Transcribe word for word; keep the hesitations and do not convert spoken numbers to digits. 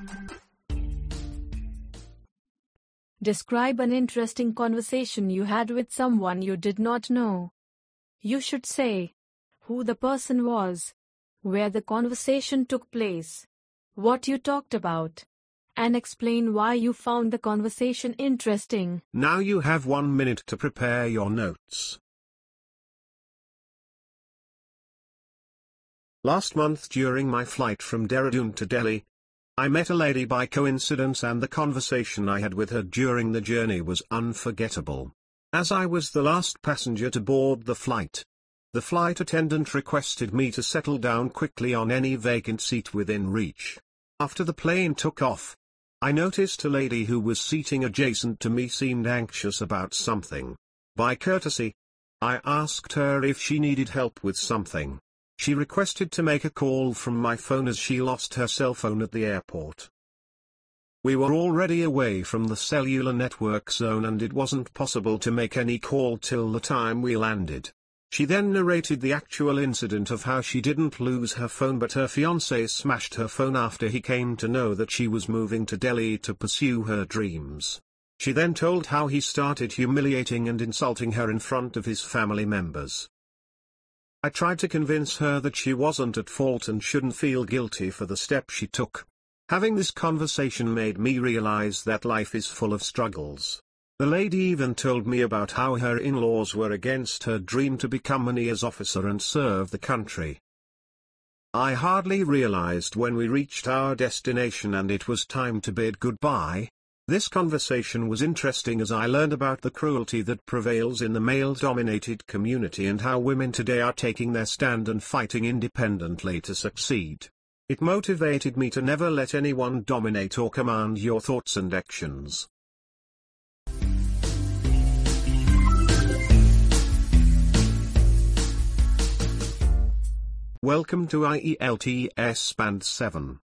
Describe an interesting conversation you had with someone you did not know. You should say who the person was, where the conversation took place, what you talked about, and explain why you found the conversation interesting. Now you have one minute to prepare your notes. Last month during my flight from Dehradun to Delhi, I met a lady by coincidence, and the conversation I had with her during the journey was unforgettable. As I was the last passenger to board the flight, the flight attendant requested me to settle down quickly on any vacant seat within reach. After the plane took off, I noticed a lady who was seating adjacent to me seemed anxious about something. By courtesy, I asked her if she needed help with something. She requested to make a call from my phone as she lost her cell phone at the airport. We were already away from the cellular network zone and it wasn't possible to make any call till the time we landed. She then narrated the actual incident of how she didn't lose her phone but her fiancé smashed her phone after he came to know that she was moving to Delhi to pursue her dreams. She then told how he started humiliating and insulting her in front of his family members. I tried to convince her that she wasn't at fault and shouldn't feel guilty for the step she took. Having this conversation made me realize that life is full of struggles. The lady even told me about how her in-laws were against her dream to become an I A S officer and serve the country. I hardly realized when we reached our destination and it was time to bid goodbye. This conversation was interesting as I learned about the cruelty that prevails in the male-dominated community and how women today are taking their stand and fighting independently to succeed. It motivated me to never let anyone dominate or command your thoughts and actions. Welcome to I E L T S Band seven.